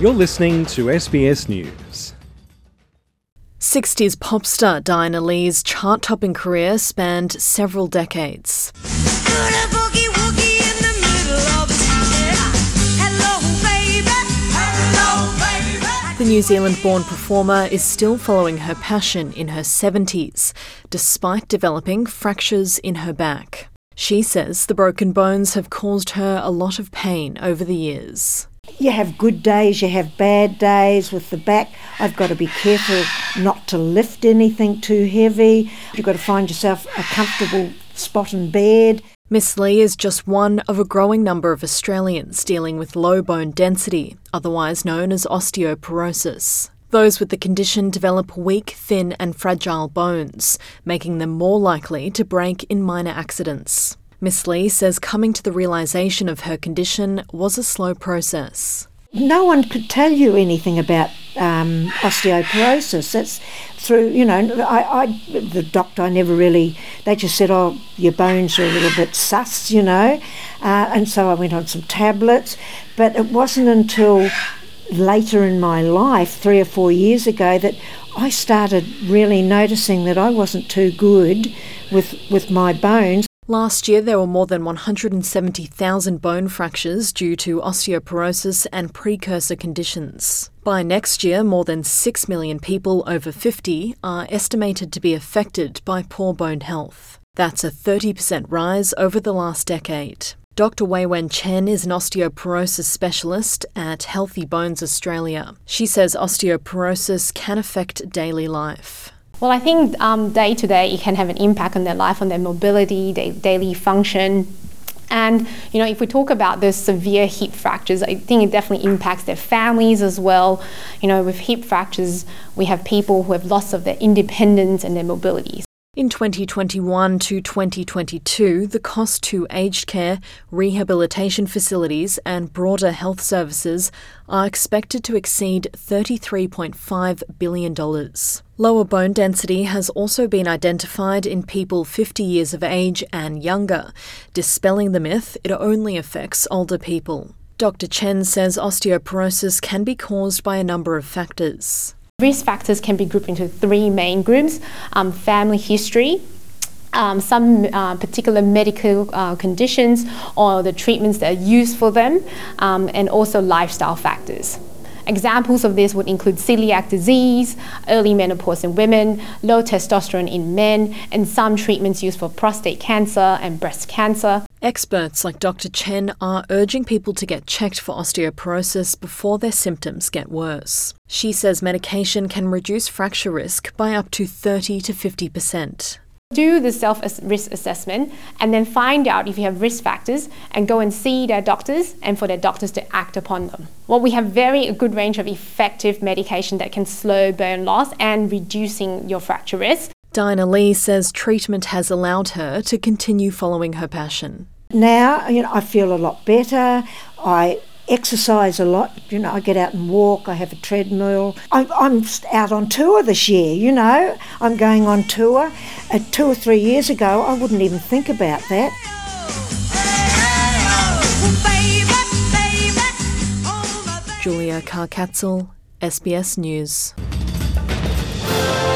You're listening to SBS News. 60s pop star Diana Lee's chart-topping career spanned several decades. The New Zealand-born performer is still following her passion in her 70s, despite developing fractures in her back. She says the broken bones have caused her a lot of pain over the years. You have good days, you have bad days with the back. I've got to be careful not to lift anything too heavy. You've got to find yourself a comfortable spot in bed. Miss Lee is just one of a growing number of Australians dealing with low bone density, otherwise known as osteoporosis. Those with the condition develop weak, thin and fragile bones, making them more likely to break in minor accidents. Miss Lee says coming to the realisation of her condition was a slow process. No one could tell you anything about osteoporosis. That's through, the doctor, they just said, oh, your bones are a little bit sus, and so I went on some tablets. But it wasn't until later in my life, 3 or 4 years ago, that I started really noticing that I wasn't too good with my bones. Last year, there were more than 170,000 bone fractures due to osteoporosis and precursor conditions. By next year, more than 6 million people over 50 are estimated to be affected by poor bone health. That's a 30% rise over the last decade. Dr. Wei Wen Chen is an osteoporosis specialist at Healthy Bones Australia. She says osteoporosis can affect daily life. Well, I think day to day it can have an impact on their life, on their mobility, their daily function. And, if we talk about the severe hip fractures, I think it definitely impacts their families as well. With hip fractures, we have people who have loss of their independence and their mobility. In 2021 to 2022, the cost to aged care, rehabilitation facilities and broader health services are expected to exceed $33.5 billion. Lower bone density has also been identified in people 50 years of age and younger, dispelling the myth it only affects older people. Dr. Chen says osteoporosis can be caused by a number of factors. Risk factors can be grouped into 3 main groups: family history, some particular medical conditions or the treatments that are used for them, and also lifestyle factors. Examples of this would include celiac disease, early menopause in women, low testosterone in men, and some treatments used for prostate cancer and breast cancer. Experts like Dr. Chen are urging people to get checked for osteoporosis before their symptoms get worse. She says medication can reduce fracture risk by up to 30 to 50%. Do the self-risk assessment and then find out if you have risk factors and go and see their doctors and for their doctors to act upon them. Well, we have a good range of effective medication that can slow bone loss and reducing your fracture risk. Diana Lee says treatment has allowed her to continue following her passion. Now, I feel a lot better. I exercise a lot. I get out and walk. I have a treadmill. I'm out on tour this year, I'm going on tour. 2 or 3 years ago, I wouldn't even think about that. Julia Carcatzel, SBS News.